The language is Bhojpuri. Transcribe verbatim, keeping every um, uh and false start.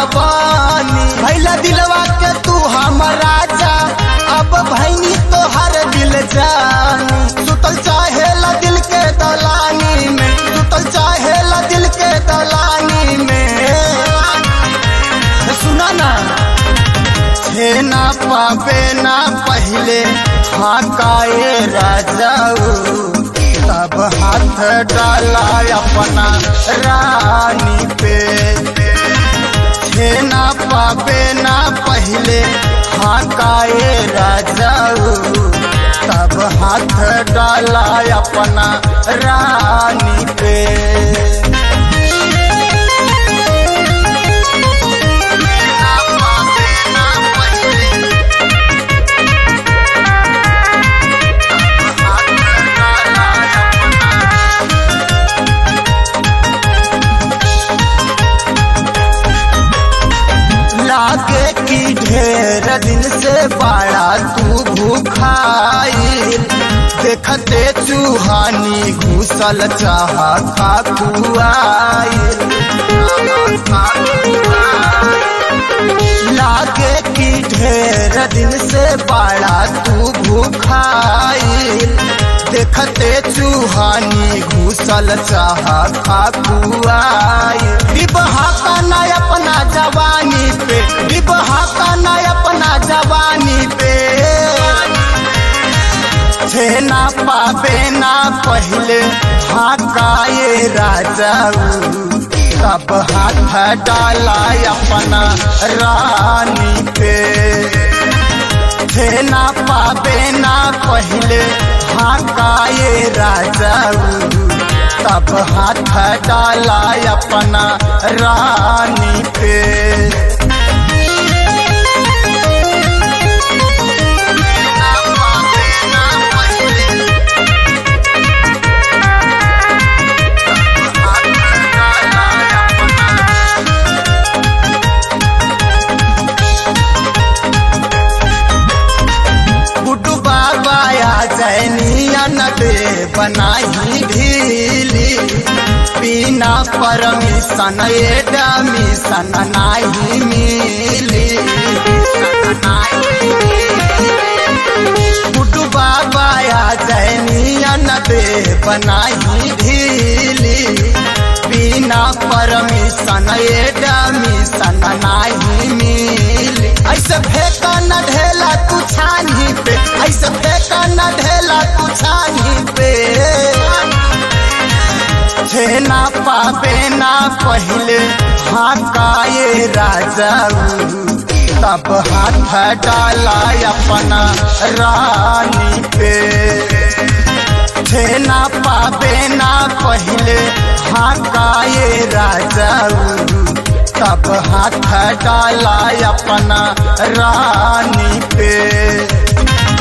जवानी भैला दिलवा के तू हमर राजा अब भैनी तो हर दिल जानी सुतल चाहेला दिल के दलानी में सुतल चाहेला दिल के दलानी में सुना ना छे ना पावे ना पहले हाकाए राजाऊ तब हाथ डाला अपना रानी पे छे ना पावे ना पहले हाकाए राजाऊ तब हाथ डाला अपना रानी पे लागे की ढेर दिन से बाड़ा तू भूखाई देखते चूहानी घुसल चाह खाकुआई लागे की ढेर दिन से बाड़ा तू भूखाई देखते चूहानी घुसल चाह खाकुआई विवाह का ना अपना जवानी पे विवाह का ना अपना जवानी पे छे ना पावे ना पहले हाकाए राजाऊ तब हाथ डाला अपना रानी पे छे ना पावे ना पहले हाकाए राजाऊ तब हाथ डाला अपना रानी पे दे बनाई ढीली बिना परमिशन एडमिशन नहीं मिली गुड्डू बाबा जैनियन दे बनाई ढीली बिना परमिशन एडमिशन नहीं मिली ऐसे फेंका न ढेला तू छानी पे ऐसे फेंका न ढेला तू छानी पे छे ना पावे ना पहले हाकाए राजाऊ तब हाथ डाला अपना रानी पे छे ना पावे ना पहले हाकाए राजाऊ तब हाथ डाला अपना रानी पे।